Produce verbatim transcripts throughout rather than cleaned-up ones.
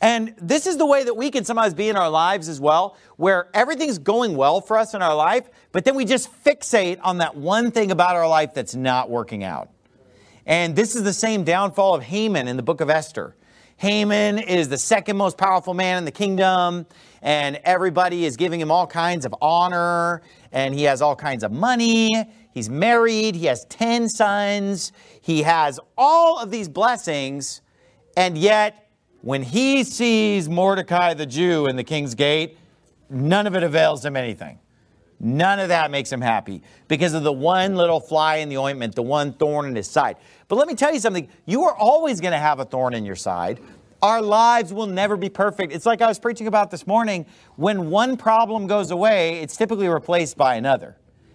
And this is the way that we can sometimes be in our lives as well, where everything's going well for us in our life, but then we just fixate on that one thing about our life that's not working out. And this is the same downfall of Haman in the book of Esther. Haman is the second most powerful man in the kingdom, and everybody is giving him all kinds of honor, and he has all kinds of money. He's married. He has ten sons. He has all of these blessings, and yet when he sees Mordecai the Jew in the king's gate, none of it avails him anything. None of that makes him happy because of the one little fly in the ointment, the one thorn in his side. But let me tell you something. You are always going to have a thorn in your side. Our lives will never be perfect. It's like I was preaching about this morning. When one problem goes away, it's typically replaced by another.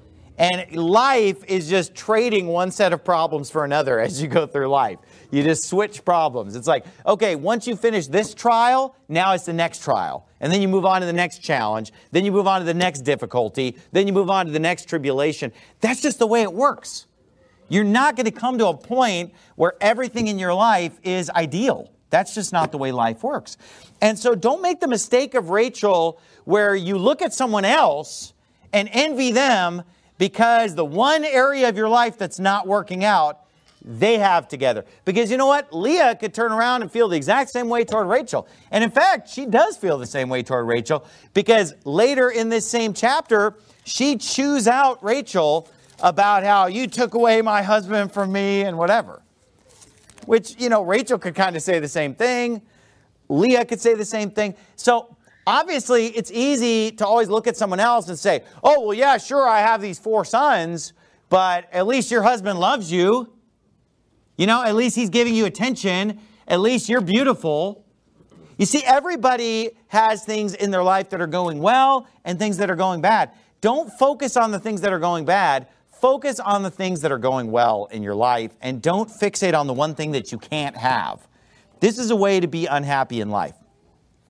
And life is just trading one set of problems for another as you go through life. You just switch problems. It's like, okay, once you finish this trial, now it's the next trial. And then you move on to the next challenge. Then you move on to the next difficulty. Then you move on to the next tribulation. That's just the way it works. You're not going to come to a point where everything in your life is ideal. That's just not the way life works. And so don't make the mistake of Rachel where you look at someone else and envy them because the one area of your life that's not working out, they have together. Because you know what? Leah could turn around and feel the exact same way toward Rachel. And in fact, she does feel the same way toward Rachel because later in this same chapter, she chews out Rachel about how you took away my husband from me and whatever. Which, you know, Rachel could kind of say the same thing. Leah could say the same thing. So obviously, it's easy to always look at someone else and say, oh, well, yeah, sure, I have these four sons, but at least your husband loves you. You know, at least he's giving you attention. At least you're beautiful. You see, everybody has things in their life that are going well and things that are going bad. Don't focus on the things that are going bad. Focus on the things that are going well in your life, and don't fixate on the one thing that you can't have. This is a way to be unhappy in life.